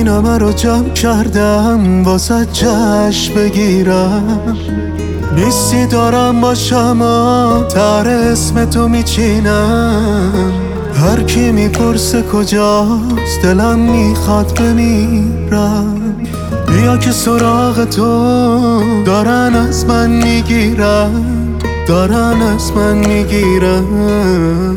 اینامه رو جمع کردم واسه جشن بگیرم. نیستی دارم باشم و تر اسم تو میچینم. هر کی میپرسه کجاست دلم میخواد بمیرم. بیا که سراغ تو دارن از من میگیرن، دارن از من میگیرن.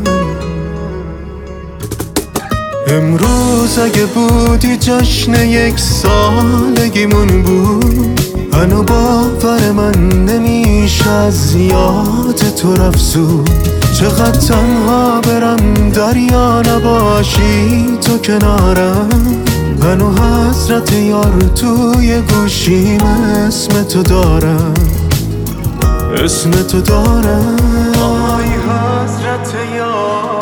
امروز اگه بودی جشن 1 سالگیمون بود، هنو باور من نمیشه از یاد تو رفت. چقدر تنها برم دریا نباشی تو کنارم. هنو حضرت یار توی گوشیم اسم تو دارم، اسم تو دارم. آی حضرت یار.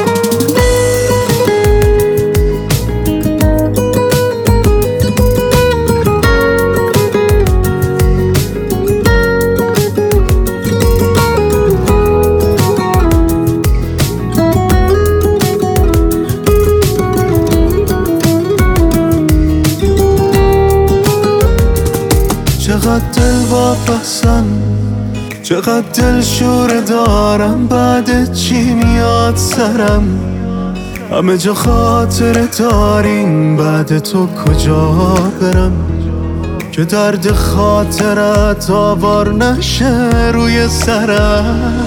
چقدر دل واپسم، چقدر دل شور دارم. بعد چی میاد سرم؟ همه جا خاطره داریم، بعد تو کجا برم که درد خاطرت آوار نشه روی سرم.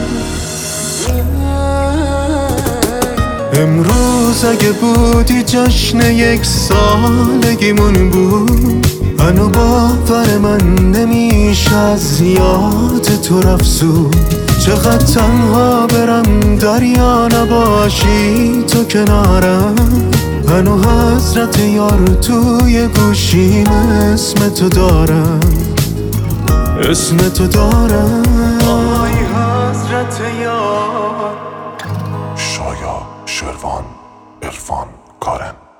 امروز اگه بودی جشن 1 سالگیمون بود، هنو باور من نمیشه از یاد تو رفت. چقدر تنها برم دریا نباشی تو کنارم. هنو حضرت یار توی گوشیم اسم تو دارم، اسم تو دارم. آی حضرت یار. شایا، شروان، عرفان، کارن.